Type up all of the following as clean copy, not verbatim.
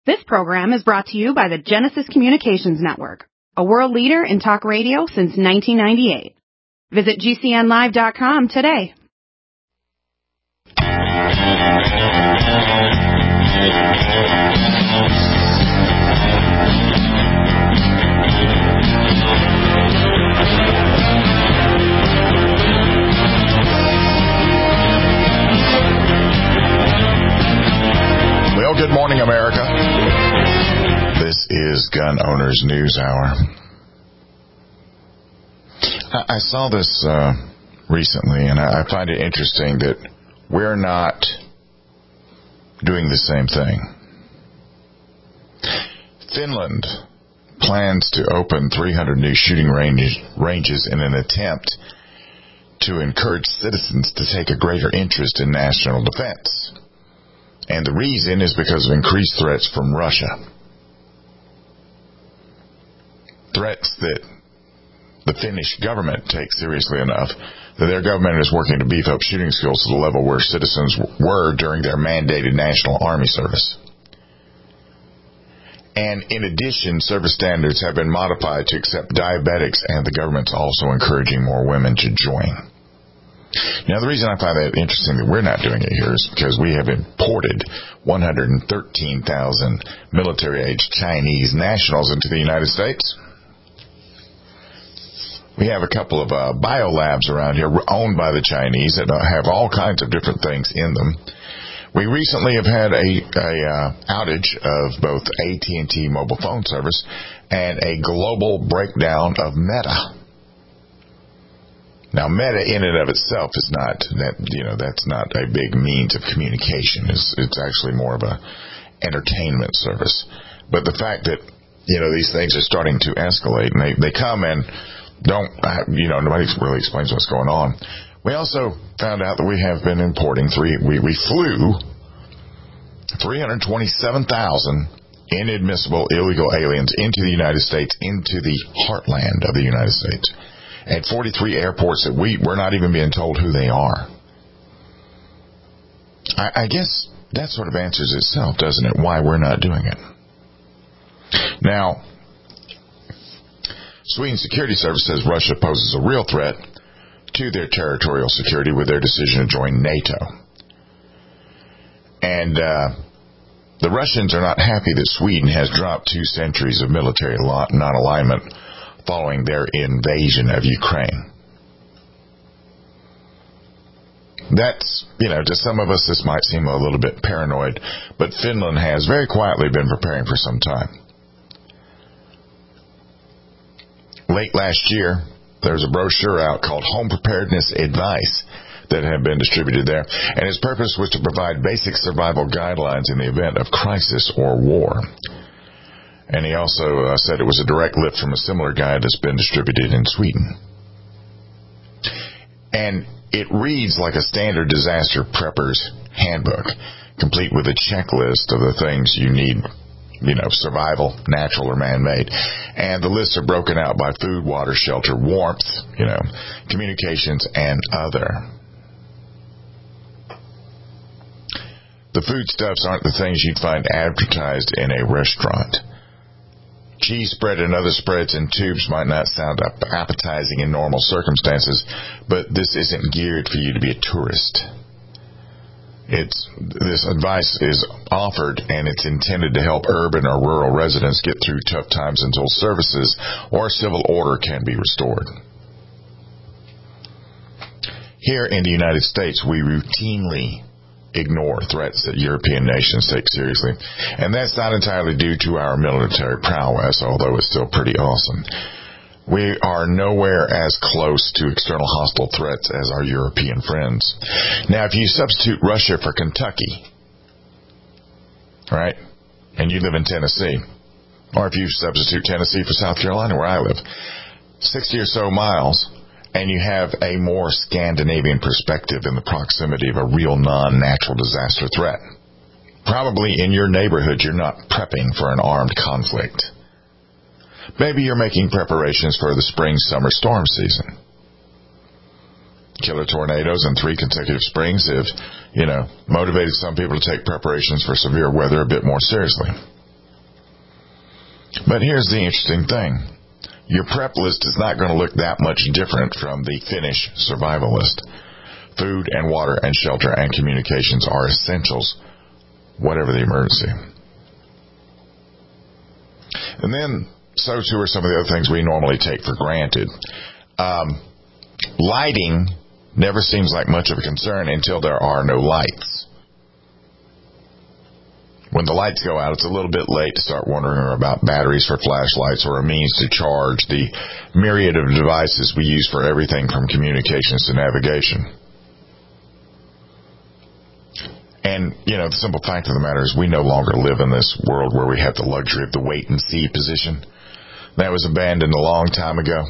This program is brought to you by the Genesis Communications Network, a world leader in talk radio since 1998. Visit GCNlive.com today. Well, good morning, America. This is Gun Owners News Hour. I saw this recently, and I find it interesting that we're not doing the same thing. Finland plans to open 300 new shooting ranges in an attempt to encourage citizens to take a greater interest in national defense. And the reason is because of increased threats from Russia. Threats that the Finnish government takes seriously enough that their government is working to beef up shooting skills to the level where citizens were during their mandated National Army service. And in addition, service standards have been modified to accept diabetics, and the government's also encouraging more women to join. Now, the reason I find that interesting that we're not doing it here is because we have imported 113,000 military-age Chinese nationals into the United States. We have a couple of biolabs around here owned by the Chinese that have all kinds of different things in them. We recently have had a outage of both AT&T mobile phone service and a global breakdown of Meta. Now, Meta in and of itself is not that, that's not a big means of communication. It's actually more of a entertainment service. But the fact that, these things are starting to escalate, and they come and don't, nobody really explains what's going on. We also found out that we have been importing we flew 327,000 inadmissible illegal aliens into the United States, into the heartland of the United States, at 43 airports that we're not even being told who they are. I guess that sort of answers itself, doesn't it, why we're not doing it. Now, Sweden's security service says Russia poses a real threat to their territorial security with their decision to join NATO. And the Russians are not happy that Sweden has dropped 2 centuries of military non-alignment following their invasion of Ukraine. That's, to some of us this might seem a little bit paranoid, but Finland has very quietly been preparing for some time. Late last year, there was a brochure out called Home Preparedness Advice that had been distributed there, and its purpose was to provide basic survival guidelines in the event of crisis or war. And he also said it was a direct lift from a similar guide that's been distributed in Sweden. And it reads like a standard disaster prepper's handbook, complete with a checklist of the things you need, survival, natural or man-made. And the lists are broken out by food, water, shelter, warmth, communications, and other. The foodstuffs aren't the things you'd find advertised in a restaurant. Cheese spread and other spreads in tubes might not sound appetizing in normal circumstances, but this isn't geared for you to be a tourist. This advice is offered, and it's intended to help urban or rural residents get through tough times until services or civil order can be restored. Here in the United States, we routinely ignore threats that European nations take seriously. And that's not entirely due to our military prowess, although it's still pretty awesome. We are nowhere as close to external hostile threats as our European friends. Now, if you substitute Russia for Kentucky, right, and you live in Tennessee, or if you substitute Tennessee for South Carolina, where I live, 60 or so miles, and you have a more Scandinavian perspective in the proximity of a real non-natural disaster threat. Probably in your neighborhood, you're not prepping for an armed conflict. Maybe you're making preparations for the spring-summer storm season. Killer tornadoes in 3 consecutive springs have, motivated some people to take preparations for severe weather a bit more seriously. But here's the interesting thing. Your prep list is not going to look that much different from the Finnish survival list. Food and water and shelter and communications are essentials, whatever the emergency. And then, so too are some of the other things we normally take for granted. Lighting never seems like much of a concern until there are no lights. When the lights go out, it's a little bit late to start wondering about batteries for flashlights or a means to charge the myriad of devices we use for everything from communications to navigation. And, the simple fact of the matter is we no longer live in this world where we have the luxury of the wait-and-see position. That was abandoned a long time ago.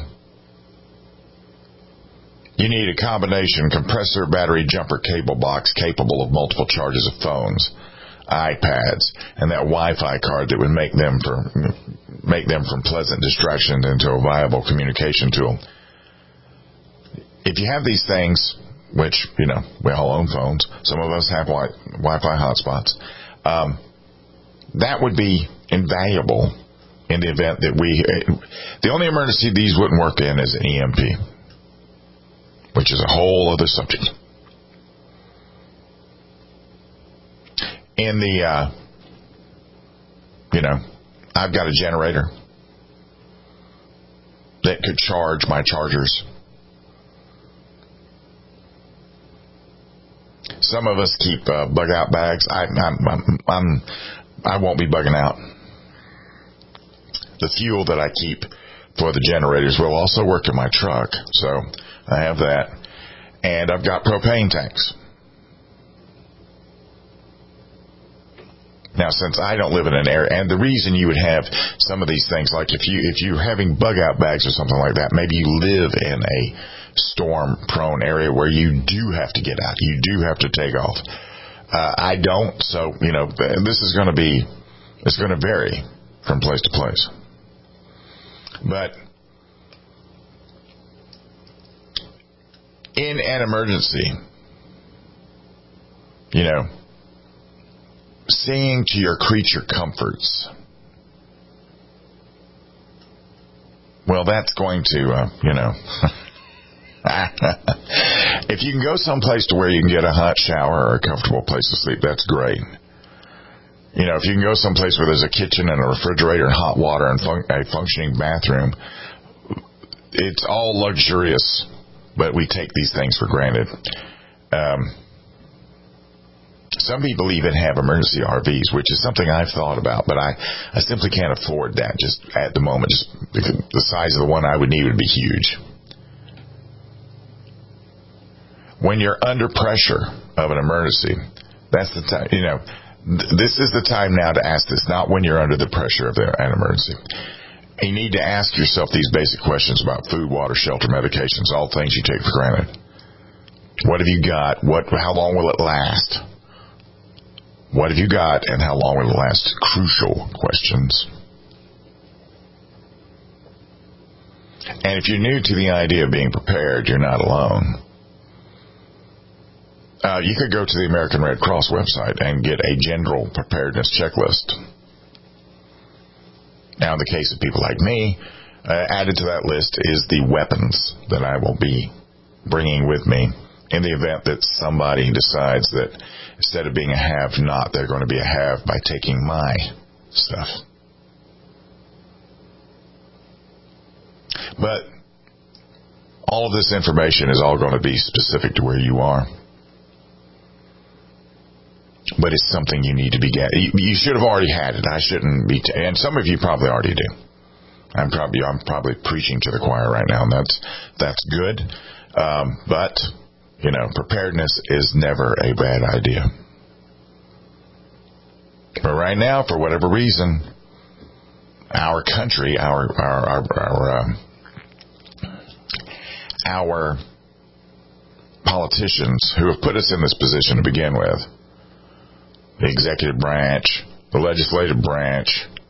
You need a combination compressor, battery, jumper, cable box capable of multiple charges of phones, iPads, and that Wi-Fi card that would make them from pleasant distraction into a viable communication tool. If you have these things, which, we all own phones, some of us have Wi-Fi hotspots, that would be invaluable in the event that the only emergency these wouldn't work in is an EMP, which is a whole other subject. In the, I've got a generator that could charge my chargers. Some of us keep bug out bags. I won't be bugging out. The fuel that I keep for the generators will also work in my truck, so I have that. And I've got propane tanks. Now, since I don't live in an area, and the reason you would have some of these things, like if you're having bug out bags or something like that, maybe you live in a storm-prone area where you do have to get out, you do have to take off. I don't, so this is going to vary from place to place. But in an emergency, seeing to your creature comforts, well, that's going to, if you can go someplace to where you can get a hot shower or a comfortable place to sleep, that's great. If you can go someplace where there's a kitchen and a refrigerator and hot water and a functioning bathroom, it's all luxurious, but we take these things for granted. Some people even have emergency RVs, which is something I've thought about, but I simply can't afford that just at the moment. Just because the size of the one I would need would be huge. When you're under pressure of an emergency, that's the time, this is the time now to ask this, not when you're under the pressure of an emergency. You need to ask yourself these basic questions about food, water, shelter, medications, all things you take for granted. What have you got? How long will it last? What have you got, and how long will it last? Crucial questions. And if you're new to the idea of being prepared, you're not alone. You could go to the American Red Cross website and get a general preparedness checklist. Now, in the case of people like me, added to that list is the weapons that I will be bringing with me in the event that somebody decides that instead of being a have-not, they're going to be a have by taking my stuff. But all of this information is all going to be specific to where you are. But it's something you need to be getting. You should have already had it. I shouldn't be, and some of you probably already do. I'm probably preaching to the choir right now, and that's good. But preparedness is never a bad idea. But right now, for whatever reason, our country, our politicians who have put us in this position to begin with, the executive branch, the legislative branch,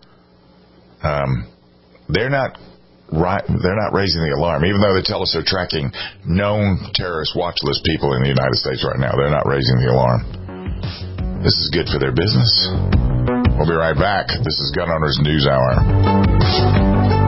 they're not raising the alarm. Even though they tell us they're tracking known terrorist watch list people in the United States right now, they're not raising the alarm. This is good for their business. We'll be right back. This is Gun Owners News Hour.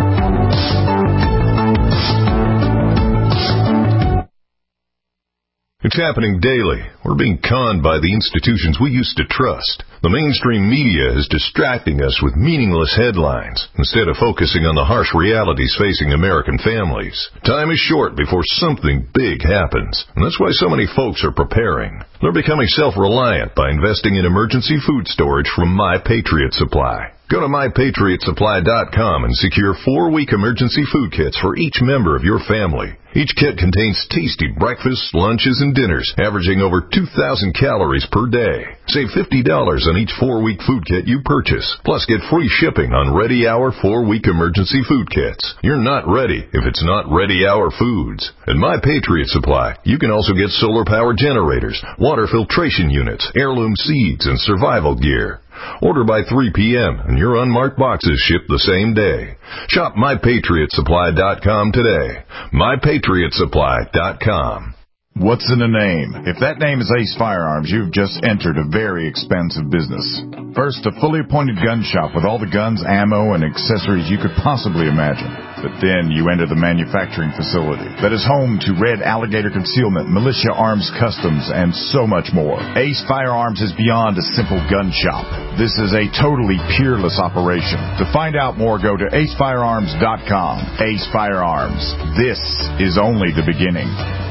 It's happening daily. We're being conned by the institutions we used to trust. The mainstream media is distracting us with meaningless headlines instead of focusing on the harsh realities facing American families. Time is short before something big happens, and that's why so many folks are preparing. They're becoming self-reliant by investing in emergency food storage from My Patriot Supply. Go to MyPatriotSupply.com and secure 4-week emergency food kits for each member of your family. Each kit contains tasty breakfasts, lunches, and dinners, averaging over 2,000 calories per day. Save $50 on each 4-week food kit you purchase. Plus, get free shipping on Ready Hour 4-week emergency food kits. You're not ready if it's not Ready Hour foods. At My Patriot Supply, you can also get solar-powered generators, water filtration units, heirloom seeds, and survival gear. Order by 3 p.m. and your unmarked boxes ship the same day. Shop MyPatriotSupply.com today. MyPatriotSupply.com. What's in a name? If that name is Ace Firearms, you've just entered a very expensive business. First, a fully appointed gun shop with all the guns, ammo, and accessories you could possibly imagine. But then you enter the manufacturing facility that is home to Red Alligator Concealment, Militia Arms Customs, and so much more. Ace Firearms is beyond a simple gun shop. This is a totally peerless operation. To find out more, go to acefirearms.com. Ace Firearms. This is only the beginning.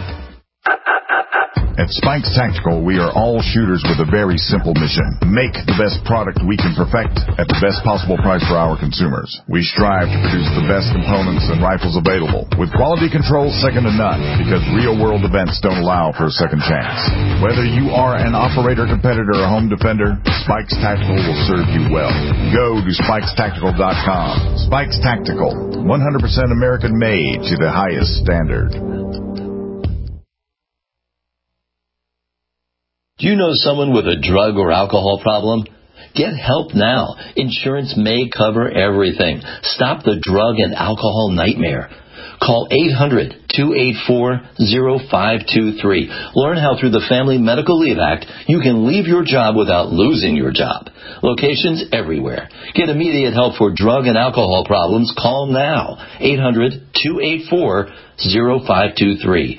At Spikes Tactical, we are all shooters with a very simple mission. Make the best product we can perfect at the best possible price for our consumers. We strive to produce the best components and rifles available, with quality control second to none, because real-world events don't allow for a second chance. Whether you are an operator, competitor, or home defender, Spikes Tactical will serve you well. Go to SpikesTactical.com. Spikes Tactical, 100% American-made to the highest standard. Do you know someone with a drug or alcohol problem? Get help now. Insurance may cover everything. Stop the drug and alcohol nightmare. Call 800-284-0523. Learn how through the Family Medical Leave Act you can leave your job without losing your job. Locations everywhere. Get immediate help for drug and alcohol problems. Call now. 800-284-0523.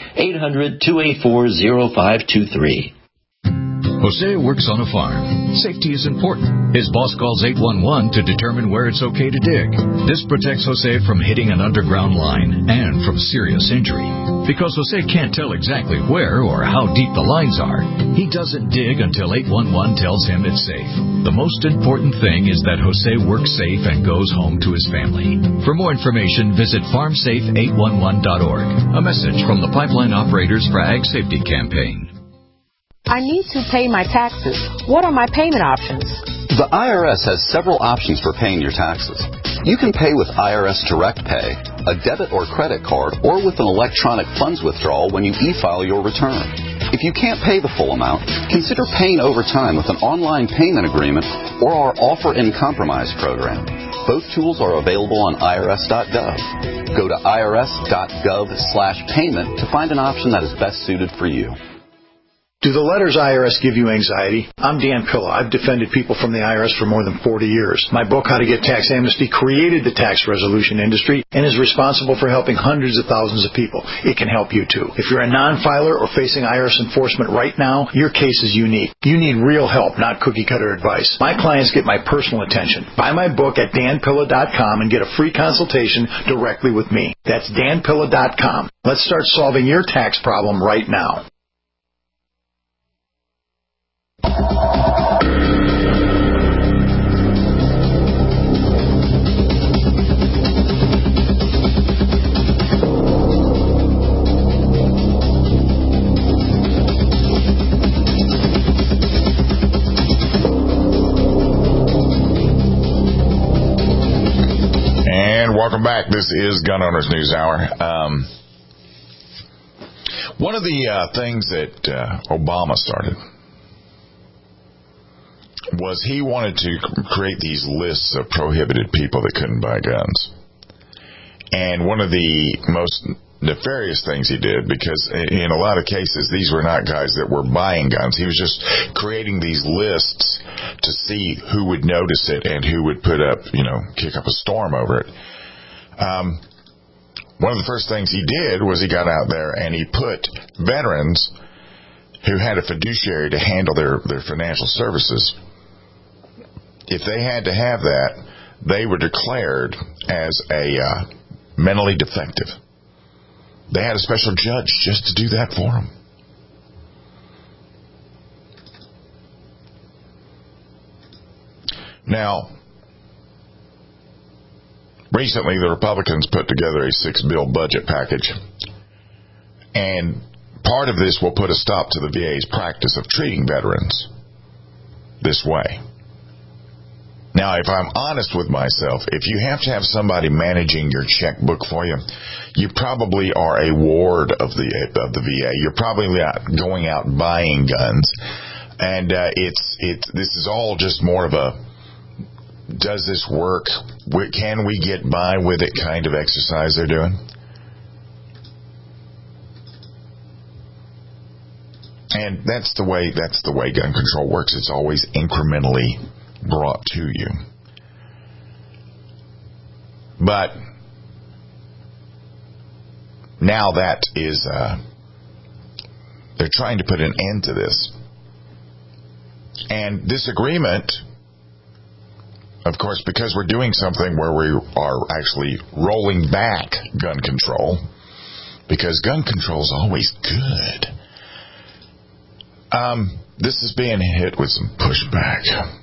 800-284-0523. Jose works on a farm. Safety is important. His boss calls 811 to determine where it's okay to dig. This protects Jose from hitting an underground line and from serious injury. Because Jose can't tell exactly where or how deep the lines are, he doesn't dig until 811 tells him it's safe. The most important thing is that Jose works safe and goes home to his family. For more information, visit farmsafe811.org. A message from the Pipeline Operators for Ag Safety Campaign. I need to pay my taxes. What are my payment options? The IRS has several options for paying your taxes. You can pay with IRS Direct Pay, a debit or credit card, or with an electronic funds withdrawal when you e-file your return. If you can't pay the full amount, consider paying over time with an online payment agreement or our Offer in Compromise program. Both tools are available on irs.gov. Go to irs.gov/payment to find an option that is best suited for you. Do the letters IRS give you anxiety? I'm Dan Pilla. I've defended people from the IRS for more than 40 years. My book, How to Get Tax Amnesty, created the tax resolution industry and is responsible for helping hundreds of thousands of people. It can help you too. If you're a non-filer or facing IRS enforcement right now, your case is unique. You need real help, not cookie-cutter advice. My clients get my personal attention. Buy my book at danpilla.com and get a free consultation directly with me. That's danpilla.com. Let's start solving your tax problem right now. And welcome back. This is Gun Owners News Hour. One of the things that Obama started was he wanted to create these lists of prohibited people that couldn't buy guns. And one of the most nefarious things he did, because in a lot of cases these were not guys that were buying guns, he was just creating these lists to see who would notice it and who would kick up a storm over it. One of the first things he did was he got out there and he put veterans who had a fiduciary to handle their financial services. If they had to have that, they were declared as a mentally defective. They had a special judge just to do that for them. Now, recently the Republicans put together a 6-bill budget package, and part of this will put a stop to the VA's practice of treating veterans this way. Now, if I'm honest with myself, if you have to have somebody managing your checkbook for you, you probably are a ward of the VA. You're probably not going out buying guns, and this is all just more of a does this work? Can we get by with it kind of exercise they're doing? And that's the way gun control works. It's always incrementally brought to you. But now that is they're trying to put an end to this. And this agreement, of course, because we're doing something where we are actually rolling back gun control, because gun control is always good. This is being hit with some pushback.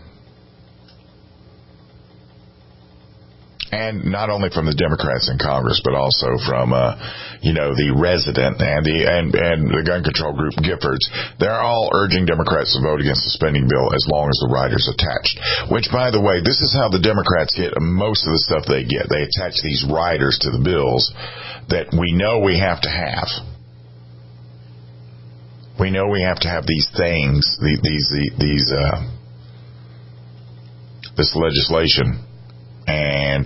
And not only from the Democrats in Congress, but also from, the resident and the gun control group Giffords. They're all urging Democrats to vote against the spending bill as long as the rider's attached. Which, by the way, this is how the Democrats get most of the stuff they get. They attach these riders to the bills that we know we have to have. We know we have to have these things, this legislation. And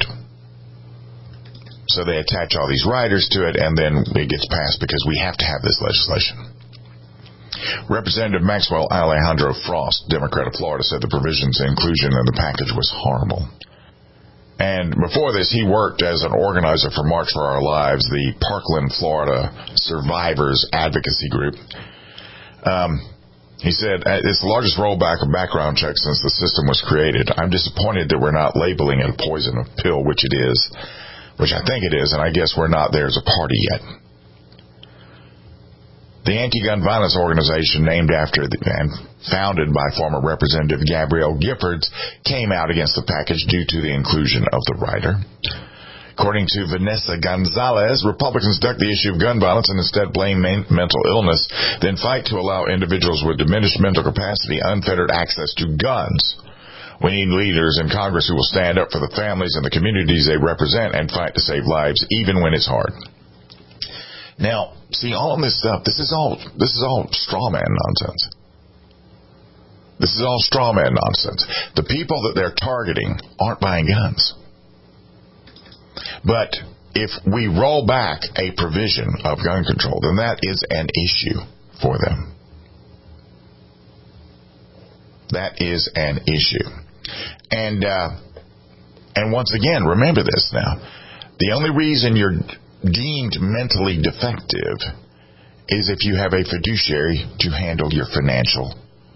so they attach all these riders to it, and then it gets passed because we have to have this legislation. Representative Maxwell Alejandro Frost, Democrat of Florida, said the provisions inclusion in the package was horrible. And before this, he worked as an organizer for March for Our Lives, the Parkland, Florida Survivors Advocacy Group. He said, it's the largest rollback of background checks since the system was created. I'm disappointed that we're not labeling it a poison pill, which it is, which I think it is, and I guess we're not there as a party yet. The anti-gun violence organization named after and founded by former Representative Gabrielle Giffords came out against the package due to the inclusion of the rider. According to Vanessa Gonzalez, Republicans duck the issue of gun violence and instead blame mental illness, then fight to allow individuals with diminished mental capacity unfettered access to guns. We need leaders in Congress who will stand up for the families and the communities they represent and fight to save lives, even when it's hard. Now, see, all of this stuff, this is all straw man nonsense. This is all straw man nonsense. The people that they're targeting aren't buying guns. But if we roll back a provision of gun control, then that is an issue for them. That is an issue. And once again, remember this now. The only reason you're deemed mentally defective is if you have a fiduciary to handle your financial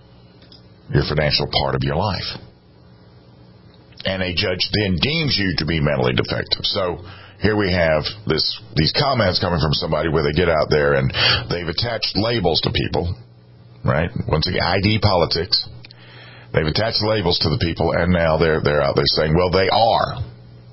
part of your life. And a judge then deems you to be mentally defective. So here we have these comments coming from somebody where they get out there and they've attached labels to people, right? Once again, ID politics. They've attached labels to the people, and now they're out there saying, well, they are.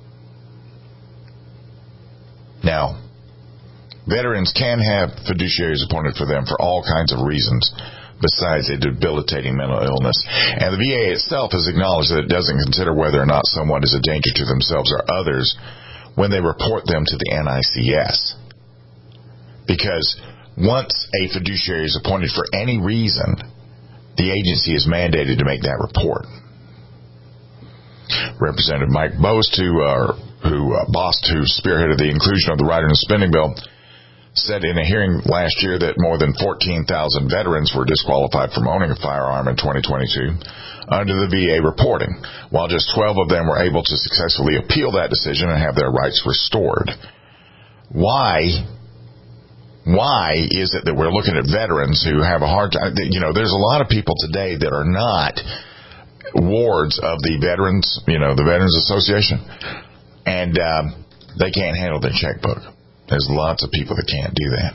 Now, veterans can have fiduciaries appointed for them for all kinds of reasons besides a debilitating mental illness. And the VA itself has acknowledged that it doesn't consider whether or not someone is a danger to themselves or others when they report them to the NICS. Because once a fiduciary is appointed for any reason, the agency is mandated to make that report. Representative Mike Bost, who spearheaded the inclusion of the rider in the spending bill, said in a hearing last year that more than 14,000 veterans were disqualified from owning a firearm in 2022 under the VA reporting, while just 12 of them were able to successfully appeal that decision and have their rights restored. Why is it that we're looking at veterans who have a hard time? There's a lot of people today that are not wards of the Veterans Association, and they can't handle their checkbook. There's lots of people that can't do that.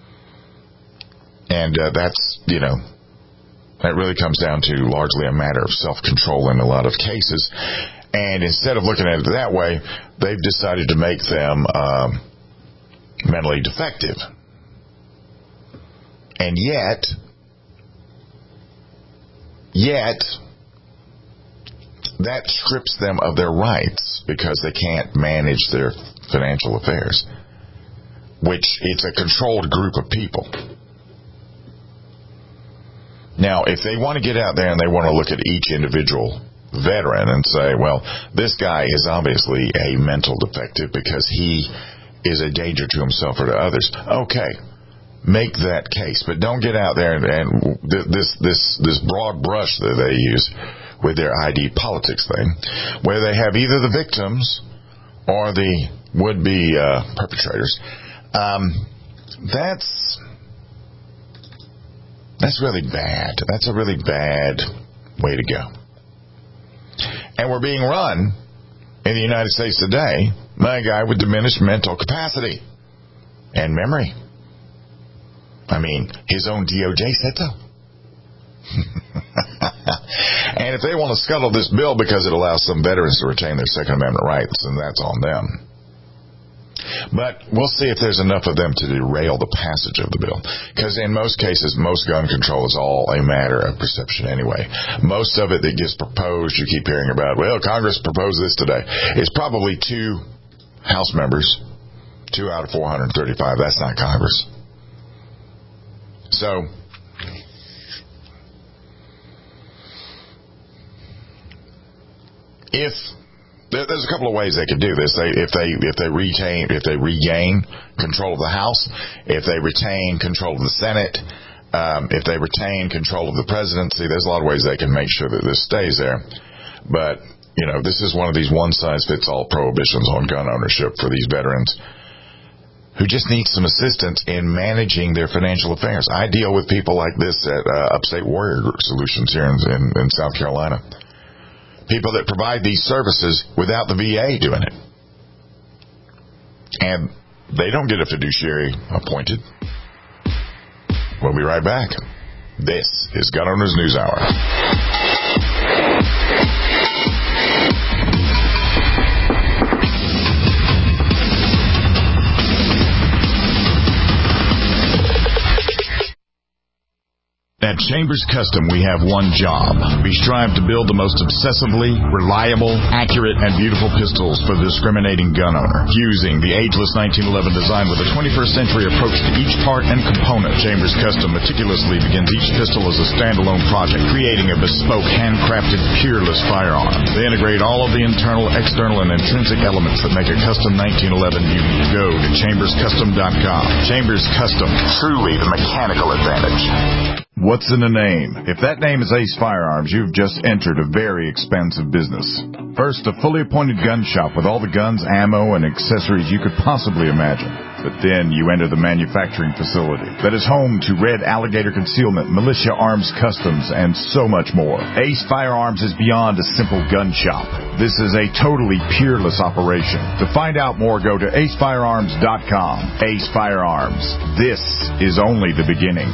And that really comes down to largely a matter of self-control in a lot of cases. And instead of looking at it that way, they've decided to make them mentally defective. And yet, that strips them of their rights because they can't manage their financial affairs, which it's a controlled group of people. Now, if they want to get out there and they want to look at each individual veteran and say, well, this guy is obviously a mental defective because he is a danger to himself or to others, okay, make that case. But don't get out there and this broad brush that they use with their ID politics thing, where they have either the victims or the would-be perpetrators. That's really bad. That's a really bad way to go. And we're being run in the United States today by a guy with diminished mental capacity and memory. I mean, his own DOJ said so. And if they want to scuttle this bill because it allows some veterans to retain their Second Amendment rights, then that's on them. But we'll see if there's enough of them to derail the passage of the bill. Because in most cases, most gun control is all a matter of perception anyway. Most of it that gets proposed, you keep hearing about, well, Congress proposed this today. It's probably 2 House members, 2 out of 435. That's not Congress. So, there's a couple of ways they could do this. If they regain control of the House, if they retain control of the Senate, if they retain control of the presidency, there's a lot of ways they can make sure that this stays there. But this is one of these one-size-fits-all prohibitions on gun ownership for these veterans who just need some assistance in managing their financial affairs. I deal with people like this at Upstate Warrior Solutions here in South Carolina. People that provide these services without the VA doing it. And they don't get a fiduciary appointed. We'll be right back. This is Gun Owners News Hour. At Chambers Custom, we have one job. We strive to build the most obsessively reliable, accurate, and beautiful pistols for the discriminating gun owner. Fusing the ageless 1911 design with a 21st century approach to each part and component, Chambers Custom meticulously begins each pistol as a standalone project, creating a bespoke, handcrafted, peerless firearm. They integrate all of the internal, external, and intrinsic elements that make a custom 1911 unique. Go to chamberscustom.com. Chambers Custom, truly the mechanical advantage. What's in a name? If that name is Ace Firearms, you've just entered a very expensive business. First, a fully appointed gun shop with all the guns, ammo, and accessories you could possibly imagine. But then you enter the manufacturing facility that is home to Red Alligator Concealment, Militia Arms Customs, and so much more. Ace Firearms is beyond a simple gun shop. This is a totally peerless operation. To find out more, go to acefirearms.com. Ace Firearms. This is only the beginning.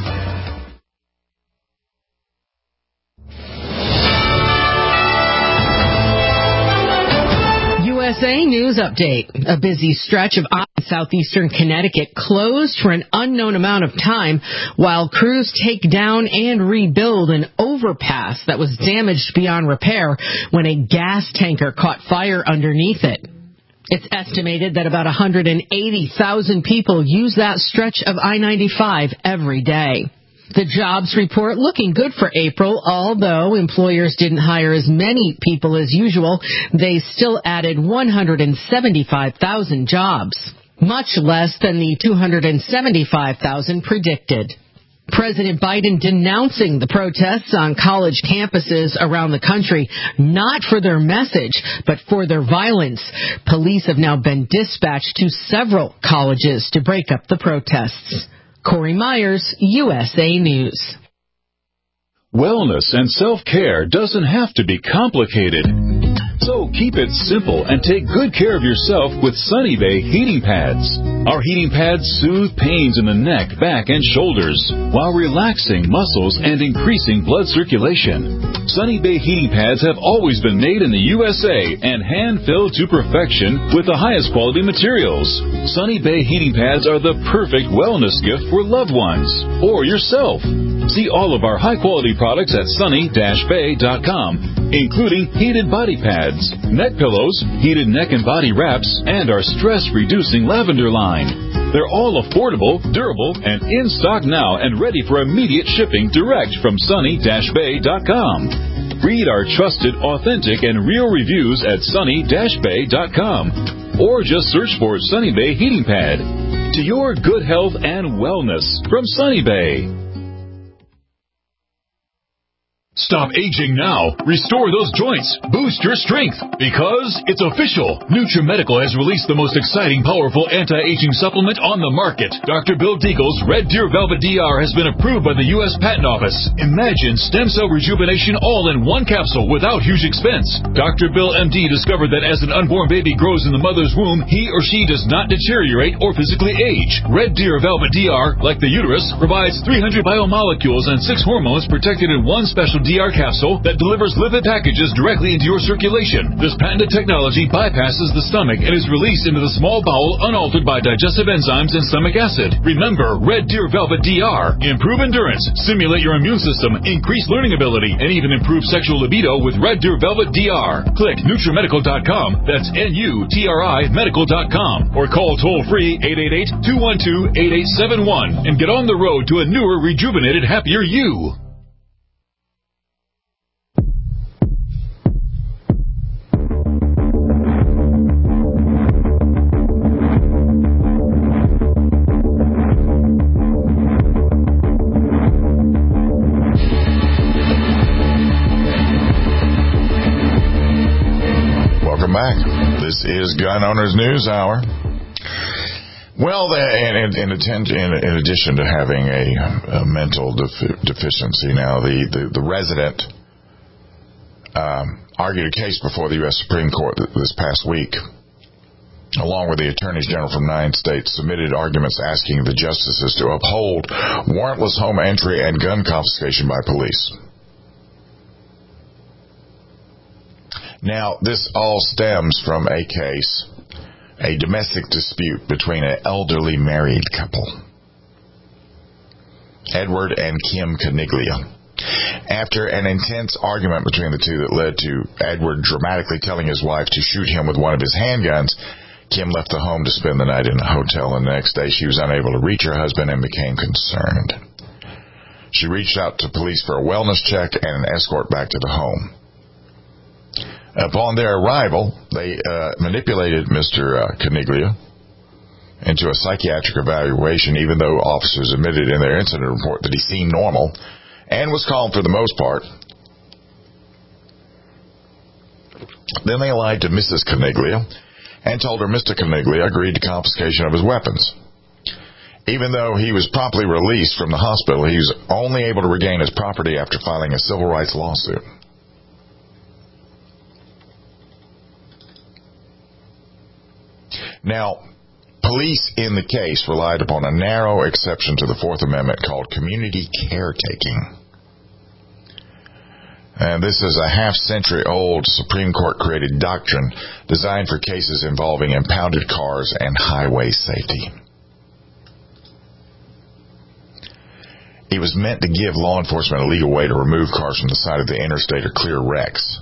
USA News Update. A busy stretch of southeastern Connecticut closed for an unknown amount of time while crews take down and rebuild an overpass that was damaged beyond repair when a gas tanker caught fire underneath it. It's estimated that about 180,000 people use that stretch of I-95 every day. The jobs report looking good for April, although employers didn't hire as many people as usual. They still added 175,000 jobs. much less than the 275,000 predicted. President Biden denouncing the protests on college campuses around the country, not for their message, but for their violence. Police have now been dispatched to several colleges to break up the protests. Corey Myers, USA News. Wellness and self-care doesn't have to be complicated. So keep it simple and take good care of yourself with Sunny Bay heating pads. Our heating pads soothe pains in the neck, back, and shoulders while relaxing muscles and increasing blood circulation. Sunny Bay heating pads have always been made in the USA and hand-filled to perfection with the highest quality materials. Sunny Bay heating pads are the perfect wellness gift for loved ones or yourself. See all of our high-quality products at sunny-bay.com, including heated body pads, neck pillows, heated neck and body wraps, and our stress-reducing lavender line. They're all affordable, durable, and in stock now and ready for immediate shipping direct from sunny-bay.com. Read our trusted, authentic, and real reviews at sunny-bay.com, or just search for Sunny Bay Heating Pad. To your good health and wellness from Sunny Bay. Stop aging now. Restore those joints. Boost your strength. Because it's official. NutriMedical has released the most exciting, powerful anti-aging supplement on the market. Dr. Bill Deagle's Red Deer Velvet DR has been approved by the U.S. Patent Office. Imagine stem cell rejuvenation all in one capsule without huge expense. Dr. Bill MD discovered that as an unborn baby grows in the mother's womb, he or she does not deteriorate or physically age. Red Deer Velvet DR, like the uterus, provides 300 biomolecules and 6 hormones protected in one special DR capsule that delivers lipid packages directly into your circulation. This patented technology bypasses the stomach and is released into the small bowel unaltered by digestive enzymes and stomach acid. Remember, Red Deer Velvet DR. Improve endurance, stimulate your immune system, increase learning ability, and even improve sexual libido with Red Deer Velvet DR. Click NutriMedical.com, that's NUTRI Medical.com, or call toll-free 888-212-8871 and get on the road to a newer, rejuvenated, happier you. Back. This is Gun Owners News Hour. Well, in addition to having a mental deficiency, now the resident argued a case before the U.S. Supreme Court this past week, along with the attorneys general from 9 states, submitted arguments asking the justices to uphold warrantless home entry and gun confiscation by police. Now, this all stems from a case, a domestic dispute between an elderly married couple, Edward and Kim Caniglia. After an intense argument between the two that led to Edward dramatically telling his wife to shoot him with one of his handguns, Kim left the home to spend the night in a hotel, and the next day she was unable to reach her husband and became concerned. She reached out to police for a wellness check and an escort back to the home. Upon their arrival, they manipulated Mr. Caniglia into a psychiatric evaluation, even though officers admitted in their incident report that he seemed normal and was calm for the most part. Then they lied to Mrs. Caniglia and told her Mr. Caniglia agreed to confiscation of his weapons. Even though he was promptly released from the hospital, he was only able to regain his property after filing a civil rights lawsuit. Now, police in the case relied upon a narrow exception to the Fourth Amendment called community caretaking. And this is a half-century-old Supreme Court-created doctrine designed for cases involving impounded cars and highway safety. It was meant to give law enforcement a legal way to remove cars from the side of the interstate or clear wrecks.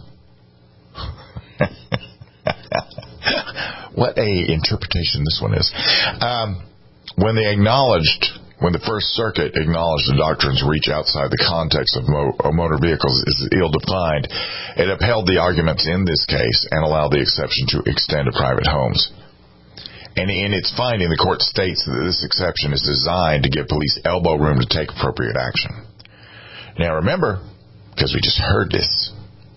What a interpretation this one is. When the First Circuit acknowledged the doctrine's reach outside the context of motor vehicles is ill-defined, it upheld the arguments in this case and allowed the exception to extend to private homes. And in its finding, the court states that this exception is designed to give police elbow room to take appropriate action. Now remember, because we just heard this,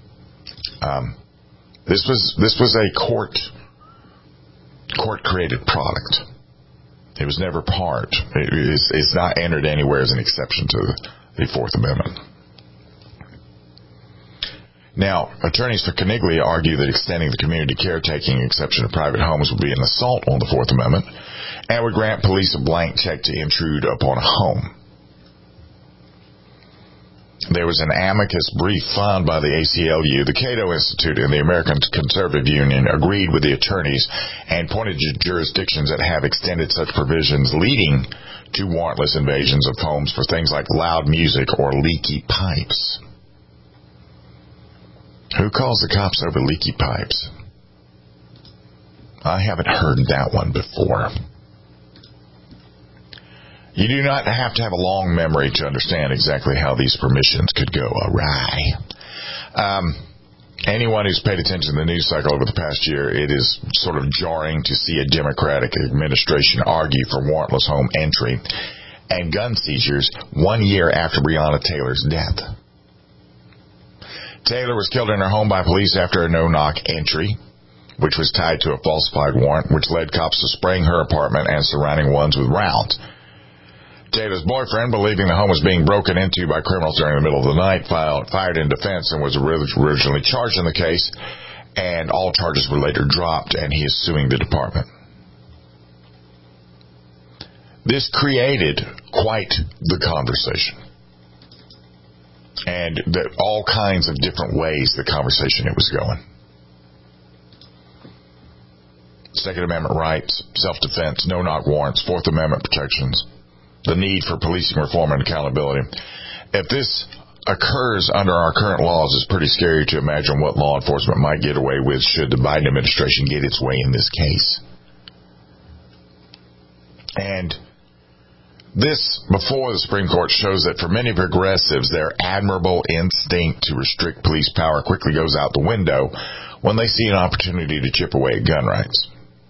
this was a court-created product. It was never part. It's not entered anywhere as an exception to the Fourth Amendment. Now, attorneys for Coniglia argue that extending the community caretaking exception to private homes would be an assault on the Fourth Amendment and would grant police a blank check to intrude upon a home. There was an amicus brief filed by the ACLU, the Cato Institute, and the American Conservative Union agreed with the attorneys and pointed to jurisdictions that have extended such provisions leading to warrantless invasions of homes for things like loud music or leaky pipes. Who calls the cops over leaky pipes? I haven't heard that one before. You do not have to have a long memory to understand exactly how these permissions could go awry. Anyone who's paid attention to the news cycle over the past year, it is sort of jarring to see a Democratic administration argue for warrantless home entry and gun seizures 1 year after Breonna Taylor's death. Taylor was killed in her home by police after a no-knock entry, which was tied to a falsified warrant, which led cops to spraying her apartment and surrounding ones with rounds. Taylor's boyfriend, believing the home was being broken into by criminals during the middle of the night, fired in defense and was originally charged in the case, and all charges were later dropped, and he is suing the department. This created quite the conversation. And all kinds of different ways the conversation it was going. Second Amendment rights, self-defense, no-knock warrants, Fourth Amendment protections, the need for policing reform and accountability. If this occurs under our current laws, it's pretty scary to imagine what law enforcement might get away with should the Biden administration get its way in this case. And this, before the Supreme Court, shows that for many progressives, their admirable instinct to restrict police power quickly goes out the window when they see an opportunity to chip away at gun rights.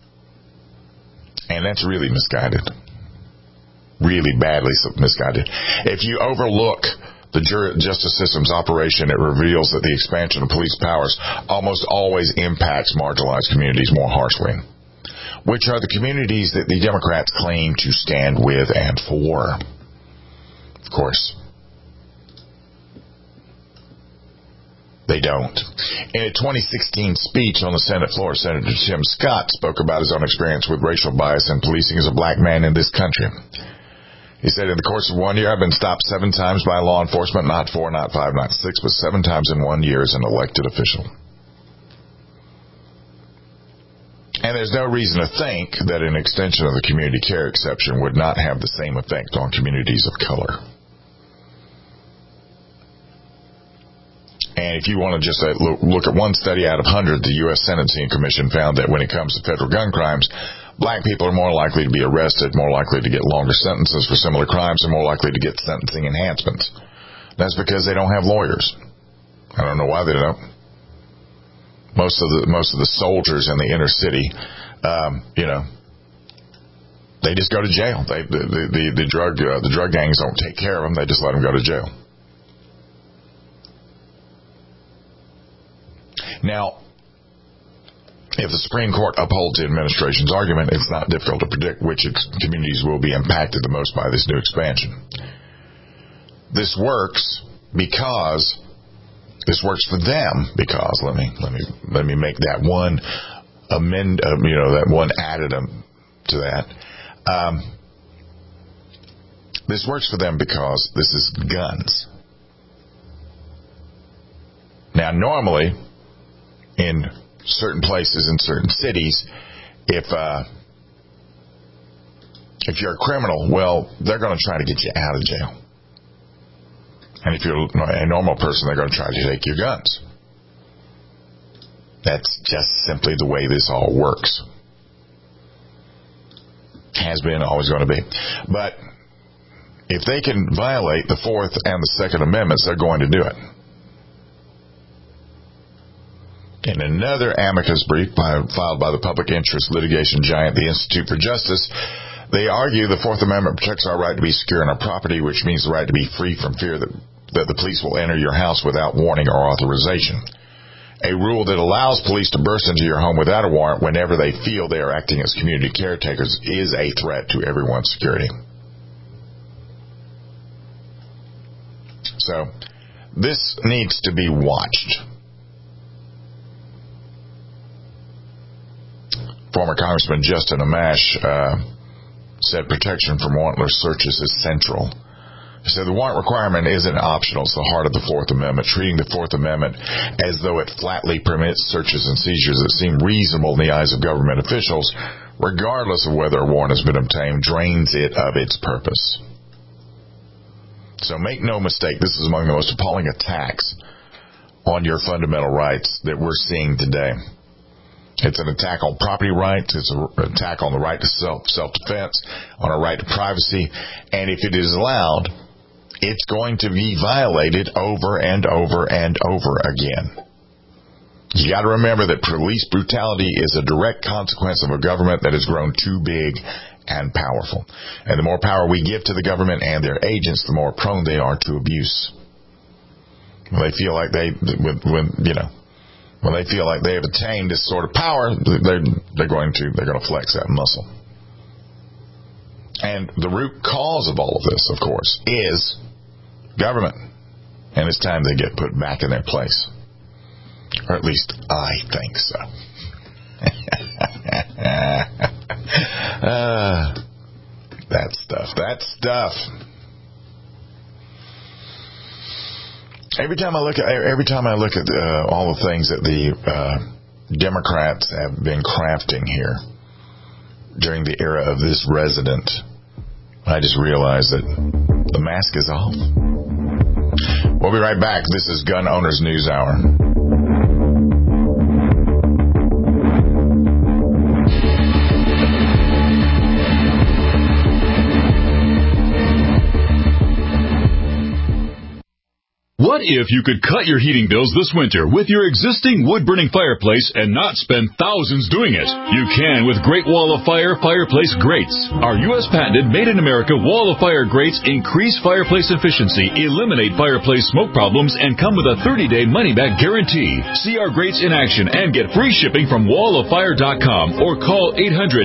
And that's really misguided. Really badly misguided. If you overlook the justice system's operation, it reveals that the expansion of police powers almost always impacts marginalized communities more harshly, which are the communities that the Democrats claim to stand with and for. Of course, they don't. In a 2016 speech on the Senate floor, Senator Tim Scott spoke about his own experience with racial bias in policing as a black man in this country. He said, in the course of 1 year, I've been stopped 7 times by law enforcement, not 4, not 5, not 6, but 7 times in 1 year as an elected official. And there's no reason to think that an extension of the community care exception would not have the same effect on communities of color. And if you want to just look at one study out of 100, the U.S. Sentencing Commission found that when it comes to federal gun crimes, black people are more likely to be arrested, more likely to get longer sentences for similar crimes, and more likely to get sentencing enhancements. That's because they don't have lawyers. I don't know why they don't. Most of the soldiers in the inner city, they just go to jail. The drug gangs don't take care of them. They just let them go to jail. Now, if the Supreme Court upholds the administration's argument, it's not difficult to predict which communities will be impacted the most by this new expansion. This works for them because let me make that one that one addendum to that. This works for them because this is guns. Now, normally in certain places in certain cities, if you're a criminal, well, they're going to try to get you out of jail. And if you're a normal person, they're going to try to take your guns. That's just simply the way this all works. Has been, always going to be. But if they can violate the Fourth and the Second Amendments, they're going to do it. In another amicus brief filed by the public interest litigation giant, the Institute for Justice, they argue the Fourth Amendment protects our right to be secure in our property, which means the right to be free from fear that the police will enter your house without warning or authorization. A rule that allows police to burst into your home without a warrant whenever they feel they are acting as community caretakers is a threat to everyone's security. So, this needs to be watched. Former Congressman Justin Amash said protection from warrantless searches is central. He said the warrant requirement isn't optional. It's the heart of the Fourth Amendment. Treating the Fourth Amendment as though it flatly permits searches and seizures that seem reasonable in the eyes of government officials, regardless of whether a warrant has been obtained, drains it of its purpose. So make no mistake, this is among the most appalling attacks on your fundamental rights that we're seeing today. It's an attack on property rights. It's an attack on the right to self-defense, on a right to privacy. And if it is allowed, it's going to be violated over and over and over again. You got to remember that police brutality is a direct consequence of a government that has grown too big and powerful. And the more power we give to the government and their agents, the more prone they are to abuse. When they feel like when they feel like they have attained this sort of power, they're going to flex that muscle. And the root cause of all of this, of course, is government. And it's time they get put back in their place. Or at least I think so. That stuff. Every time I look at all the things that the Democrats have been crafting here during the era of this resident, I just realize that the mask is off. We'll be right back. This is Gun Owners News Hour. What if you could cut your heating bills this winter with your existing wood-burning fireplace and not spend thousands doing it? You can with Great Wall of Fire fireplace grates. Our U.S.-patented made-in-America Wall of Fire grates increase fireplace efficiency, eliminate fireplace smoke problems, and come with a 30-day money-back guarantee. See our grates in action and get free shipping from walloffire.com or call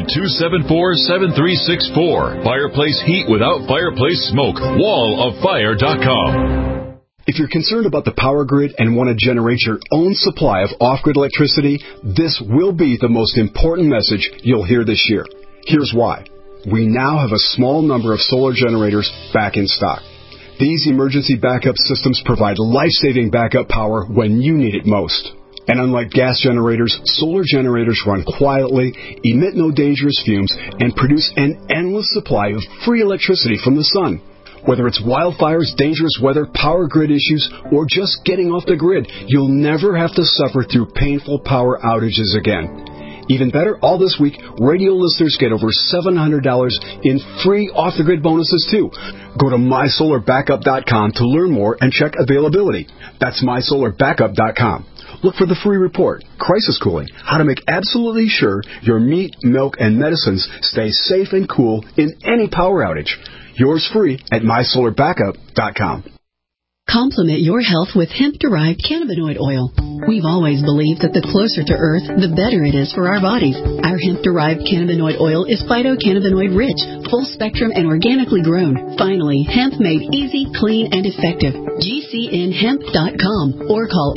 800-274-7364. Fireplace heat without fireplace smoke. walloffire.com. If you're concerned about the power grid and want to generate your own supply of off-grid electricity, this will be the most important message you'll hear this year. Here's why. We now have a small number of solar generators back in stock. These emergency backup systems provide life-saving backup power when you need it most. And unlike gas generators, solar generators run quietly, emit no dangerous fumes, and produce an endless supply of free electricity from the sun. Whether it's wildfires, dangerous weather, power grid issues, or just getting off the grid, you'll never have to suffer through painful power outages again. Even better, all this week, radio listeners get over $700 in free off-the-grid bonuses, too. Go to mysolarbackup.com to learn more and check availability. That's mysolarbackup.com. Look for the free report, Crisis Cooling, how to make absolutely sure your meat, milk, and medicines stay safe and cool in any power outage. Yours free at mysolarbackup.com. Complement your health with hemp-derived cannabinoid oil. We've always believed that the closer to Earth, the better it is for our bodies. Our hemp-derived cannabinoid oil is phytocannabinoid-rich, full-spectrum, and organically grown. Finally, hemp made easy, clean, and effective. GCNhemp.com or call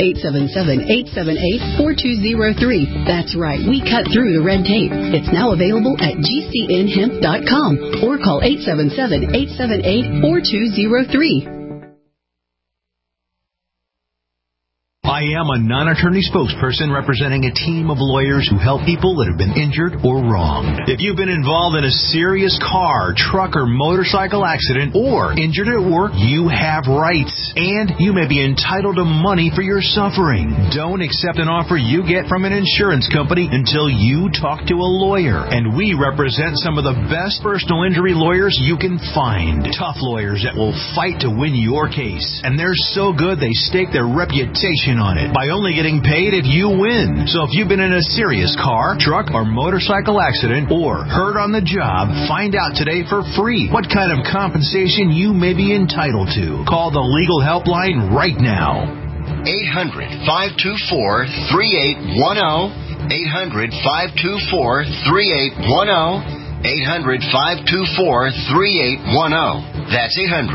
877-878-4203. That's right, we cut through the red tape. It's now available at GCNhemp.com or call 877-878-4203. I am a non-attorney spokesperson representing a team of lawyers who help people that have been injured or wronged. If you've been involved in a serious car, truck, or motorcycle accident or injured at work, you have rights, and you may be entitled to money for your suffering. Don't accept an offer you get from an insurance company until you talk to a lawyer, and we represent some of the best personal injury lawyers you can find. Tough lawyers that will fight to win your case, and they're so good they stake their reputation on on it by only getting paid if you win. So if you've been in a serious car, truck, or motorcycle accident or hurt on the job, find out today for free what kind of compensation you may be entitled to. Call the Legal Helpline right now. 800-524-3810. 800-524-3810. 800-524-3810. That's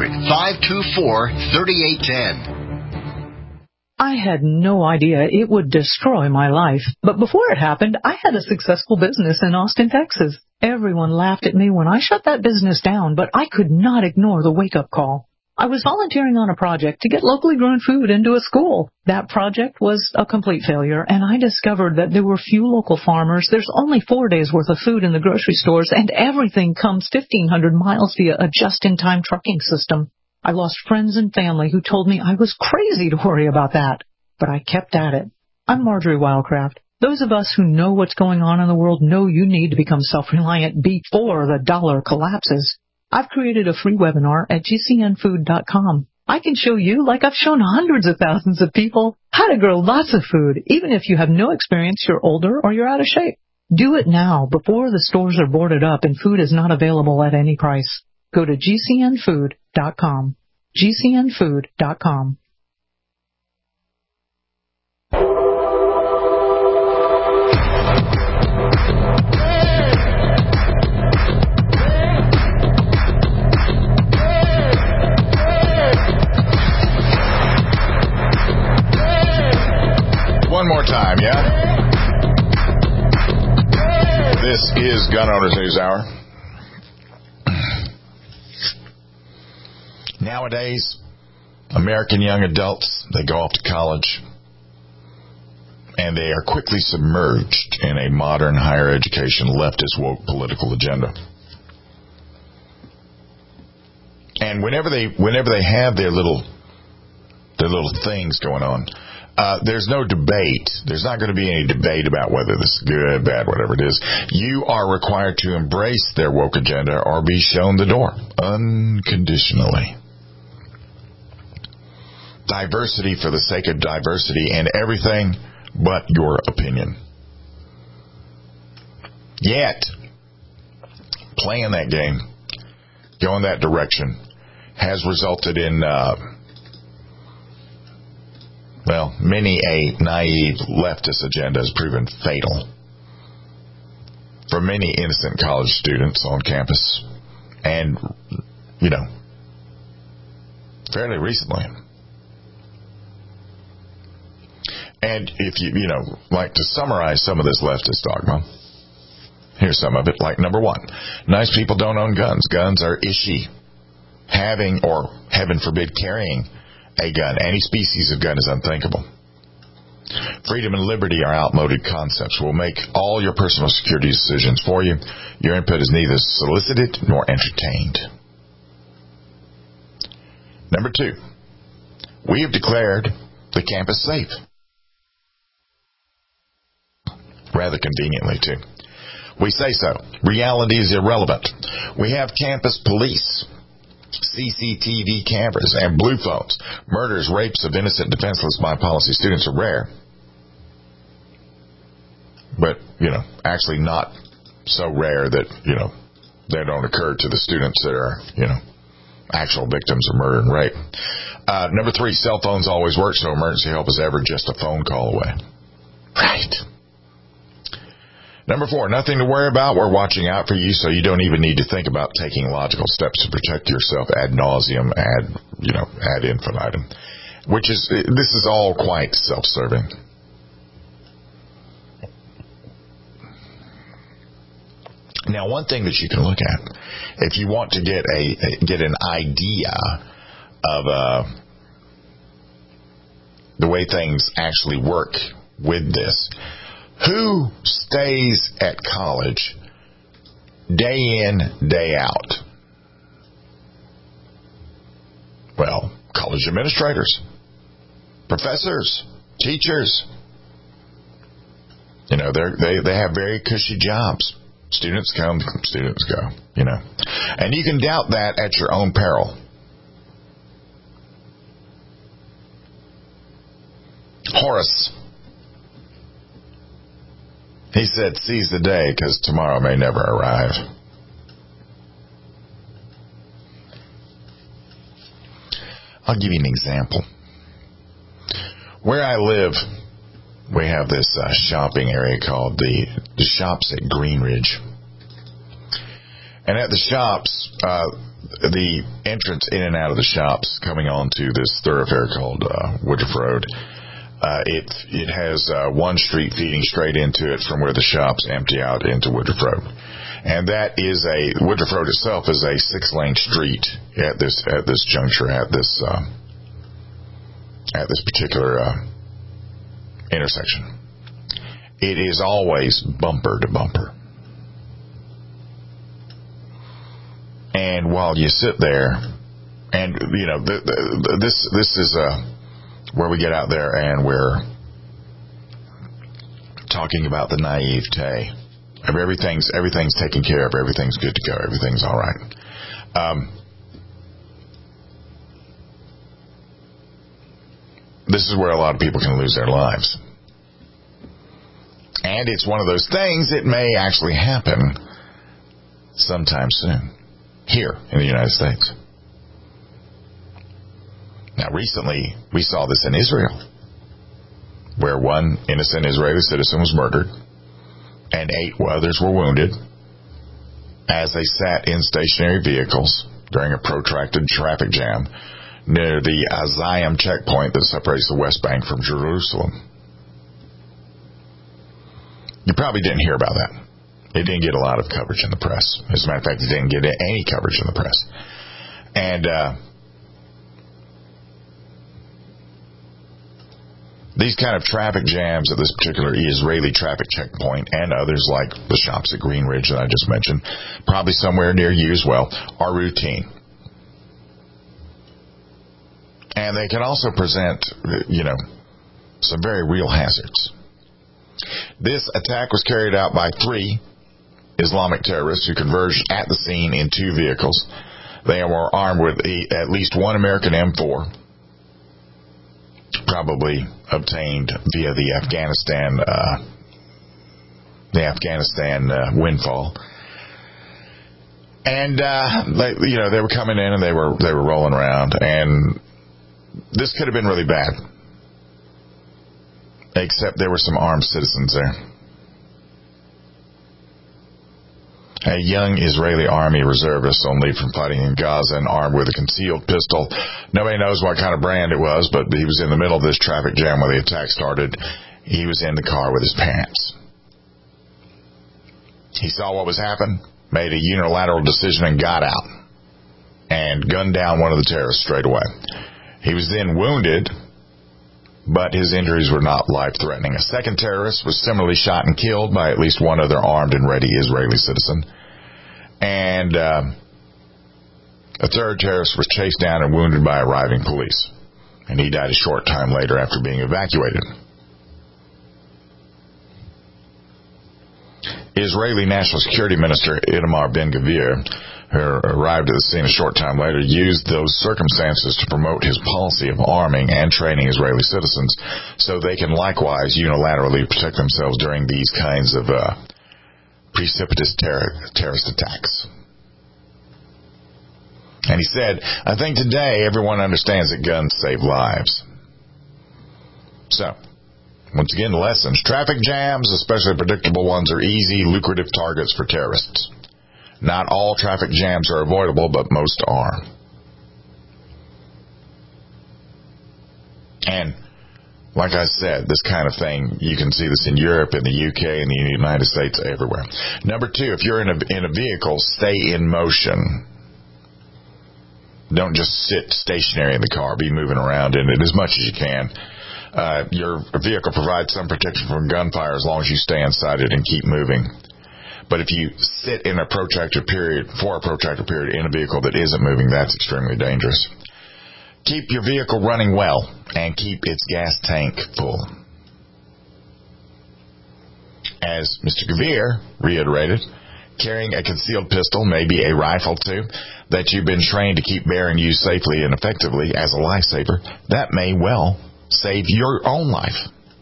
800-524-3810. I had no idea it would destroy my life. But before it happened, I had a successful business in Austin, Texas. Everyone laughed at me when I shut that business down, but I could not ignore the wake-up call. I was volunteering on a project to get locally grown food into a school. That project was a complete failure, and I discovered that there were few local farmers. There's only 4 days' worth of food in the grocery stores, and everything comes 1,500 miles via a just-in-time trucking system. I lost friends and family who told me I was crazy to worry about that, but I kept at it. I'm Marjorie Wildcraft. Those of us who know what's going on in the world know you need to become self-reliant before the dollar collapses. I've created a free webinar at gcnfood.com. I can show you, like I've shown hundreds of thousands of people, how to grow lots of food, even if you have no experience, you're older, or you're out of shape. Do it now, before the stores are boarded up and food is not available at any price. Go to gcnfood.com. gcnfood.com. One more time, yeah? This is Gun Owners News Hour. Nowadays, American young adults, they go off to college, and they are quickly submerged in a modern higher education leftist woke political agenda. And whenever they have their little things going on, there's no debate. There's not going to be any debate about whether this is good, bad, whatever it is. You are required to embrace their woke agenda or be shown the door unconditionally. Diversity for the sake of diversity and everything but your opinion. Yet, playing that game, going that direction, has resulted in many a naive leftist agenda has proven fatal for many innocent college students on campus, and, fairly recently. And if you like to summarize some of this leftist dogma, here's some of it. Like, number one, nice people don't own guns. Guns are ishy. Having, or heaven forbid, carrying a gun, any species of gun, is unthinkable. Freedom and liberty are outmoded concepts. We'll make all your personal security decisions for you. Your input is neither solicited nor entertained. Number two, we have declared the campus safe. Rather conveniently, too. We say so. Reality is irrelevant. We have campus police, CCTV cameras, and blue phones. Murders, rapes of innocent, defenseless by-policy students are rare. But, actually not so rare that, they don't occur to the students that are, actual victims of murder and rape. Number three, cell phones always work, so emergency help is ever just a phone call away. Right. Number four, nothing to worry about. We're watching out for you, so you don't even need to think about taking logical steps to protect yourself ad nauseum, ad infinitum. This is all quite self-serving. Now, one thing that you can look at, if you want to get an idea of the way things actually work with this, who stays at college day in, day out? Well, college administrators, professors, teachers. They have very cushy jobs. Students come, students go, And you can doubt that at your own peril. Horace. He said, seize the day because tomorrow may never arrive. I'll give you an example. Where I live, we have this shopping area called the Shops at Greenridge. And at the shops, the entrance in and out of the shops coming onto this thoroughfare called Woodruff Road, it has one street feeding straight into it from where the shops empty out into Woodruff Road. And that is Woodruff Road itself is a 6-lane street at this juncture, at this particular intersection. It is always bumper to bumper. And while you sit there, and you know, this is where we get out there and we're talking about the naivete of everything's taken care of, everything's good to go, everything's all right. This is where a lot of people can lose their lives. And it's one of those things that may actually happen sometime soon here in the United States. Now, recently, we saw this in Israel, where one innocent Israeli citizen was murdered and 8 others were wounded as they sat in stationary vehicles during a protracted traffic jam near the Azayim checkpoint that separates the West Bank from Jerusalem. You probably didn't hear about that. It didn't get a lot of coverage in the press. As a matter of fact, it didn't get any coverage in the press. And these kind of traffic jams at this particular Israeli traffic checkpoint and others like the Shops at Greenridge that I just mentioned, probably somewhere near you as well, are routine. And they can also present, some very real hazards. This attack was carried out by 3 Islamic terrorists who converged at the scene in 2 vehicles. They were armed with at least one American M4, probably obtained via the Afghanistan windfall. And they were coming in and they were rolling around, and this could have been really bad. Except there were some armed citizens there. A young Israeli army reservist on leave from fighting in Gaza and armed with a concealed pistol. Nobody knows what kind of brand it was, but he was in the middle of this traffic jam when the attack started. He was in the car with his parents. He saw what was happening, made a unilateral decision, and got out and gunned down one of the terrorists straight away. He was then wounded, but his injuries were not life-threatening. A second terrorist was similarly shot and killed by at least one other armed and ready Israeli citizen. And a third terrorist was chased down and wounded by arriving police. And he died a short time later after being evacuated. Israeli National Security Minister Itamar Ben-Gvir, who arrived at the scene a short time later, used those circumstances to promote his policy of arming and training Israeli citizens so they can likewise unilaterally protect themselves during these kinds of precipitous terrorist attacks. And he said, I think today everyone understands that guns save lives. So, once again, lessons. Traffic jams, especially predictable ones, are easy, lucrative targets for terrorists. Not all traffic jams are avoidable, but most are. And, like I said, this kind of thing, you can see this in Europe, in the UK, in the United States, everywhere. Number 2, if you're in a vehicle, stay in motion. Don't just sit stationary in the car. Be moving around in it as much as you can. Your vehicle provides some protection from gunfire as long as you stay inside it and keep moving. But if you sit in a protracted period in a vehicle that isn't moving, that's extremely dangerous. Keep your vehicle running well and keep its gas tank full. As Mr. Gvir reiterated, carrying a concealed pistol, maybe a rifle too, that you've been trained to keep bearing you safely and effectively as a lifesaver, that may well save your own life.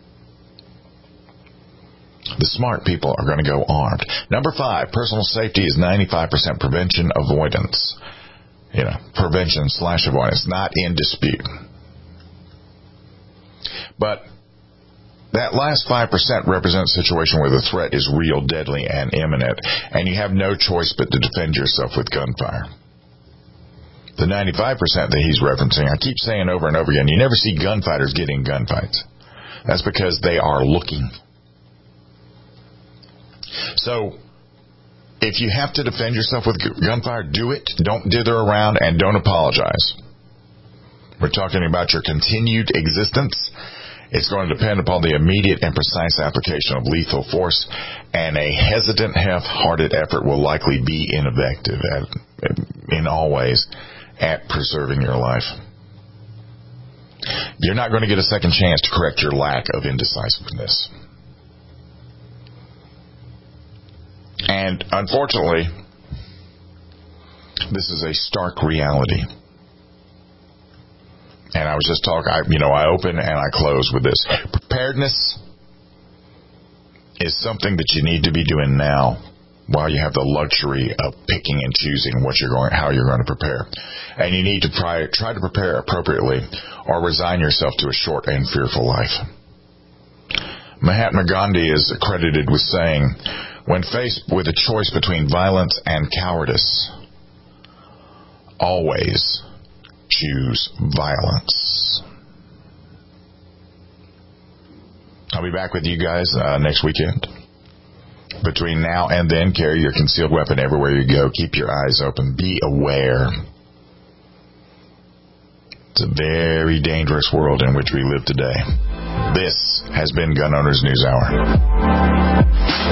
The smart people are going to go armed. Number 5, personal safety is 95% prevention avoidance. Prevention/avoidance, not in dispute. But that last 5% represents a situation where the threat is real, deadly, and imminent, and you have no choice but to defend yourself with gunfire. The 95% that he's referencing, I keep saying over and over again, you never see gunfighters getting gunfights. That's because they are looking. So, if you have to defend yourself with gunfire, do it. Don't dither around and don't apologize. We're talking about your continued existence. It's going to depend upon the immediate and precise application of lethal force, and a hesitant, half-hearted effort will likely be ineffective in all ways at preserving your life. You're not going to get a second chance to correct your lack of indecisiveness. And unfortunately, this is a stark reality. And I was just talking, I open and I close with this. Preparedness is something that you need to be doing now while you have the luxury of picking and choosing how you're going to prepare. And you need to try to prepare appropriately or resign yourself to a short and fearful life. Mahatma Gandhi is credited with saying, when faced with a choice between violence and cowardice, always choose violence. I'll be back with you guys next weekend. Between now and then, carry your concealed weapon everywhere you go. Keep your eyes open. Be aware. It's a very dangerous world in which we live today. This has been Gun Owners News Hour.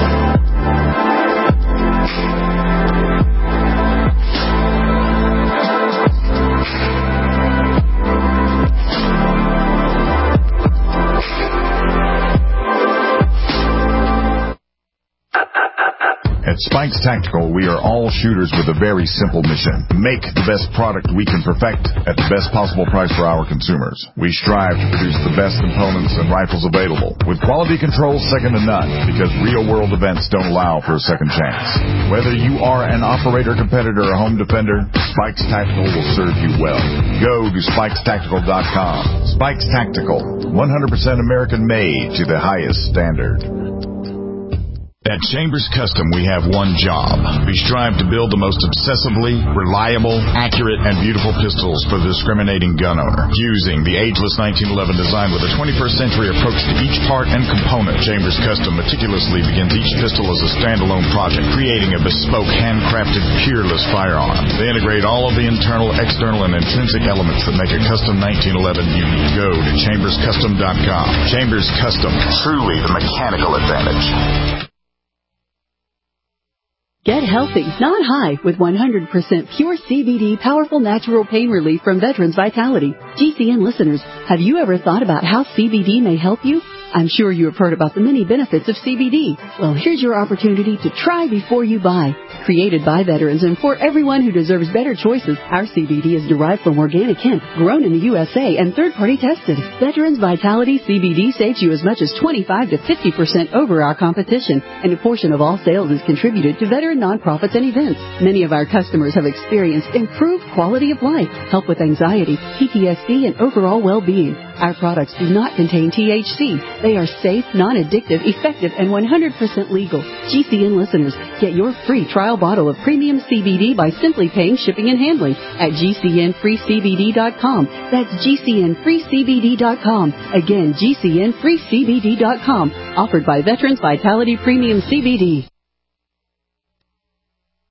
At Spikes Tactical, we are all shooters with a very simple mission. Make the best product we can perfect at the best possible price for our consumers. We strive to produce the best components and rifles available, with quality control second to none, because real-world events don't allow for a second chance. Whether you are an operator, competitor, or home defender, Spikes Tactical will serve you well. Go to SpikesTactical.com. Spikes Tactical, 100% American-made to the highest standard. At Chambers Custom, we have one job. We strive to build the most obsessively reliable, accurate, and beautiful pistols for the discriminating gun owner. Using the ageless 1911 design with a 21st century approach to each part and component, Chambers Custom meticulously begins each pistol as a standalone project, creating a bespoke, handcrafted, peerless firearm. They integrate all of the internal, external, and intrinsic elements that make a custom 1911 unique. Go to ChambersCustom.com. Chambers Custom, truly the mechanical advantage. Get healthy, not high, with 100% pure CBD powerful natural pain relief from Veterans Vitality. GCN listeners, have you ever thought about how CBD may help you? I'm sure you have heard about the many benefits of CBD. Well, here's your opportunity to try before you buy. Created by veterans and for everyone who deserves better choices, our CBD is derived from organic hemp, grown in the USA, and third-party tested. Veterans Vitality CBD saves you as much as 25 to 50% over our competition, and a portion of all sales is contributed to veteran nonprofits and events. Many of our customers have experienced improved quality of life, help with anxiety, PTSD, and overall well-being. Our products do not contain THC. They are safe, non-addictive, effective, and 100% legal. GCN listeners, get your free trial bottle of premium CBD by simply paying shipping and handling at GCNFreeCBD.com. That's GCNFreeCBD.com. Again, GCNFreeCBD.com. Offered by Veterans Vitality Premium CBD.